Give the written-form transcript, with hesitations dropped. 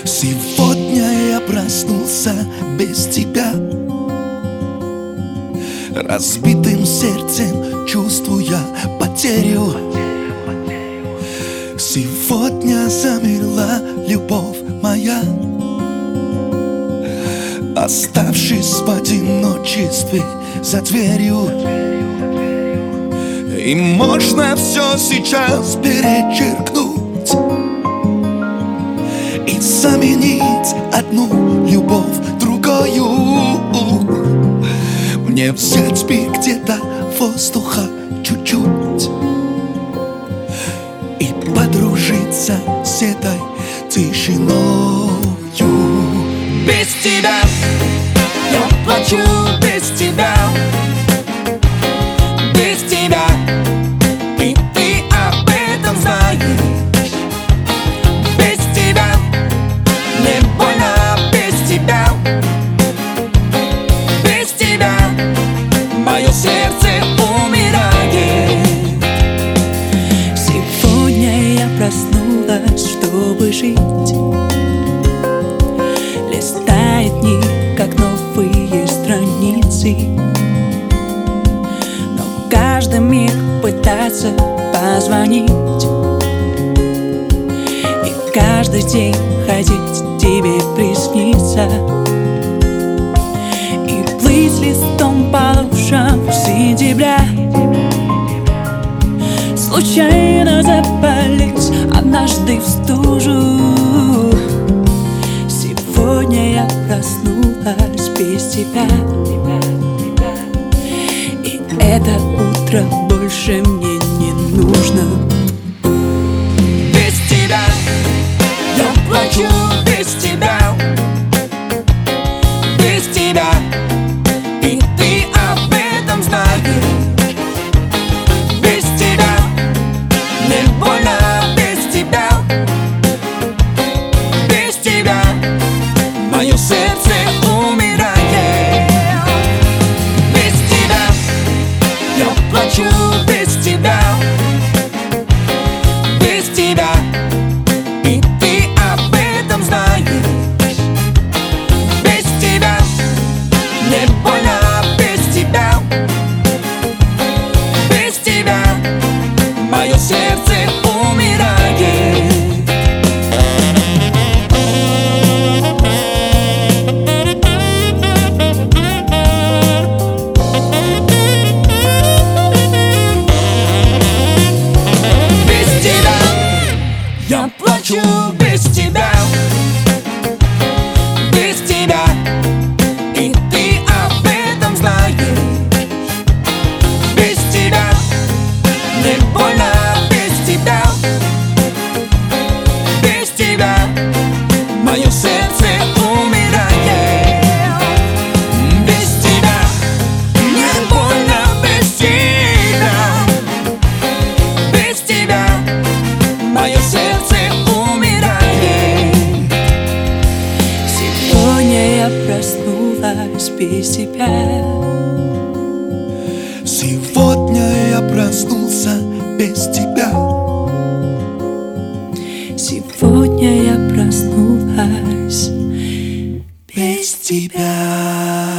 Сегодня я проснулся без тебя, разбитым сердцем чувствуя потерю. Сегодня замерла любовь моя, оставшись в одиночестве за дверью. И можно все сейчас перечеркнуть и заменить одну любовь другою. Мне взять бы где-то воздуха чуть-чуть и подружиться с этой тишиною. Без тебя я плачу, без тебя, без тебя, и ты об этом знаешь. Без тебя мне больно, без тебя, без тебя мое сердце умирает. Сегодня я проснулась, чтобы жить. Листает дни, как новые страницы, но каждый миг пытается позвонить и каждый день ходить тебе приснится и плыть листом по лужам сентября. Случайно запалить однажды в стужу. Сегодня я проснулась без тебя, и это утро больше мне не нужно. Без тебя я плачу, без тебя, без тебя, и ты об этом знаешь. Без тебя мне больно, без тебя, без тебя мое сердце умирает. Без тебя я плачу, без тебя, без тебя, и ты об этом знаешь. Без тебя мне больно, без тебя, без тебя мое сердце умирает. Без тебя я плачу, без тебя, без тебя, и ты об этом знаешь. Без тебя мне больно, без тебя, без тебя мое сердце умирает. Без тебя мне больно, без тебя, без тебя мое сердце умирает. Сегодня я проснулась без тебя. Сегодня я проснулся без тебя. Сегодня я проснулась без тебя.